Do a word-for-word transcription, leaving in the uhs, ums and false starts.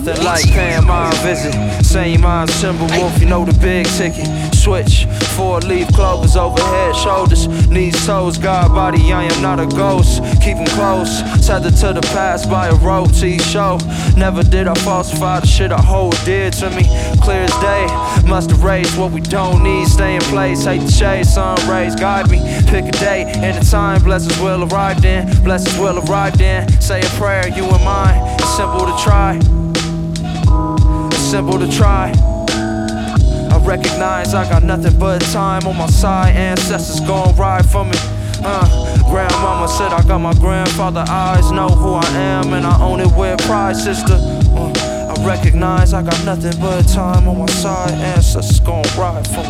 Nothing like paying my visit. Same mind, Timberwolf, you know the big ticket. Switch, four-leaf clovers, overhead shoulders, knees, toes, God body, I am not a ghost. Keep them close, tethered to the past by a road to each show. Never did I falsify the shit I hold dear to me. Clear as day, must erase what we don't need. Stay in place, hate the shade, sun rays, guide me. Pick a day and a time, blessings will arrive then. Blessings will arrive then. Say a prayer, you and mine. It's simple to try. It's simple to try. I recognize I got nothing but time on my side. Ancestors gon' ride for me. Uh, grandmama said I got my grandfather eyes. Know who I am and I own it with pride, sister. Uh, I recognize I got nothing but time on my side. Ancestors gon' ride for me.